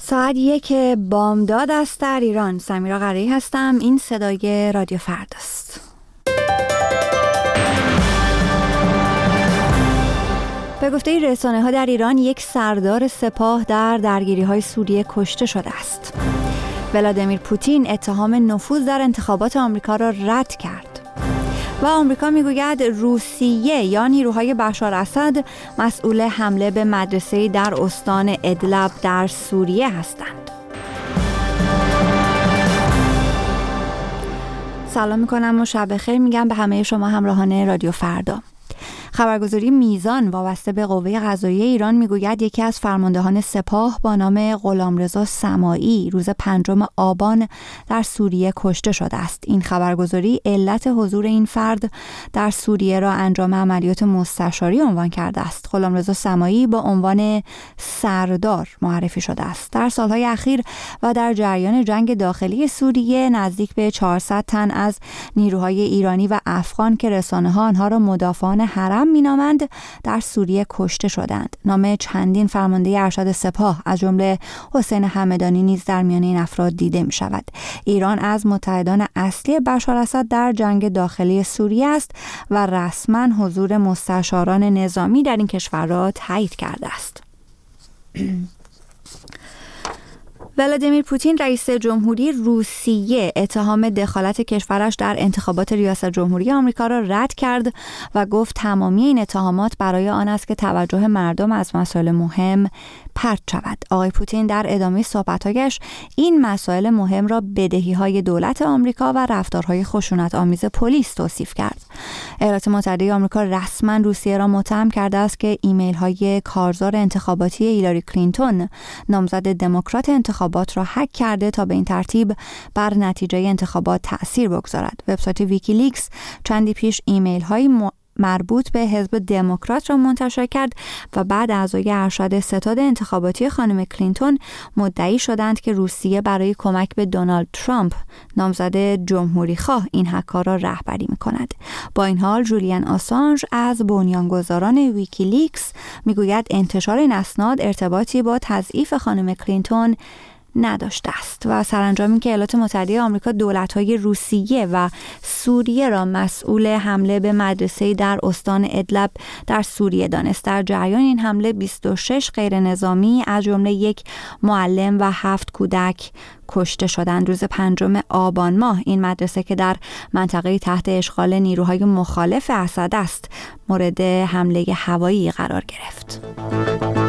ساعت 1 بامداد است در ایران. سمیرا قره‌ای هستم. این صدای رادیو فرداست. به گفته رسانه‌ها در ایران یک سردار سپاه در درگیری‌های سوریه کشته شده است. ولادیمیر پوتین اتهام نفوذ در انتخابات آمریکا را رد کرد. و آمریکا میگوید روسیه یا نیروهای بشار اسد مسئول حمله به مدرسه‌ای در استان ادلب در سوریه هستند. سلام میکنم و شب بخیر میگم به همه شما همراهان رادیو فردا. خبرگزاری میزان وابسته به قوه قضاییه ایران میگوید یکی از فرماندهان سپاه با نام غلامرضا سماعی روز 5 آبان در سوریه کشته شده است. این خبرگزاری علت حضور این فرد در سوریه را انجام عملیات مستشاری عنوان کرده است. غلامرضا سماعی با عنوان سردار معرفی شده است. در سالهای اخیر و در جریان جنگ داخلی سوریه نزدیک به 400 تن از نیروهای ایرانی و افغان که رسانه‌ها آنها را مدافعان حرم مینامند در سوریه کشته شدند. نام چندین فرمانده ارشد سپاه از جمله حسین همدانی نیز در میان این افراد دیده می شود. ایران از متحدان اصلی بشار اسد در جنگ داخلی سوریه است و رسما حضور مستشاران نظامی در این کشور را تایید کرده است. ولادیمیر پوتین رئیس جمهوری روسیه اتهام دخالت کشورش در انتخابات ریاست جمهوری آمریکا را رد کرد و گفت تمامی این اتهامات برای آن است که توجه مردم از مسائل مهم پرت شود. آقای پوتین در ادامه صحبت‌هایش این مسائل مهم را بدهی‌های دولت آمریکا و رفتارهای خشونت‌آمیز پلیس توصیف کرد. ایالات متحده آمریکا رسما روسیه را متهم کرده است که ایمیل‌های کارزار انتخاباتی هیلاری کلینتون نامزد دموکرات انتخابات را هک کرده تا به این ترتیب بر نتیجه انتخابات تأثیر بگذارد. وبسایت ویکیلیکس چندی پیش ایمیل‌های مربوط به حزب دموکرات را منتشر کرد و بعد اعضای ارشد ستاد انتخاباتی خانم کلینتون مدعی شدند که روسیه برای کمک به دونالد ترامپ نامزد جمهوری خواه این هک‌ها را رهبری می‌کند. با این حال جولیان آسانژ از بنیانگذاران ویکیلیکس میگوید انتشار این اسناد ارتباطی با تضعیف خانم کلینتون نداشته است و سرانجام این که ایالات متحده آمریکا دولت‌های روسیه و سوریه را مسئول حمله به مدرسه‌ای در استان ادلب در سوریه دانست. در جریان این حمله 26 غیر نظامی از جمله یک معلم و 7 کودک کشته شدند. روز 5 آبان ماه این مدرسه که در منطقه تحت اشغال نیروهای مخالف اسد است مورد حمله هوایی قرار گرفت.